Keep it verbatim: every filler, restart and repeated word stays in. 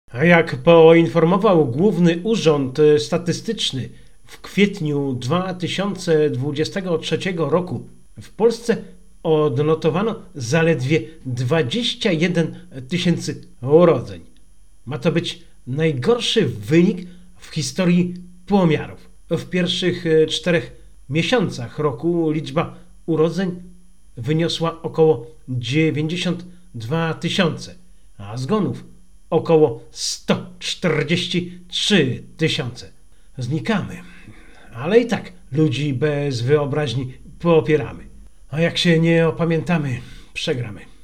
A jak poinformował Główny Urząd Statystyczny, w kwietniu dwa tysiące dwudziestego trzeciego roku w Polsce odnotowano zaledwie dwadzieścia jeden tysięcy urodzeń. Ma to być najgorszy wynik w historii pomiarów. W pierwszych czterech miesiącach roku liczba urodzeń wyniosła około dziewięćdziesiąt dwa tysiące, a zgonów około sto czterdzieści trzy tysiące. Znikamy, ale i tak ludzi bez wyobraźni popieramy. A jak się nie opamiętamy, przegramy.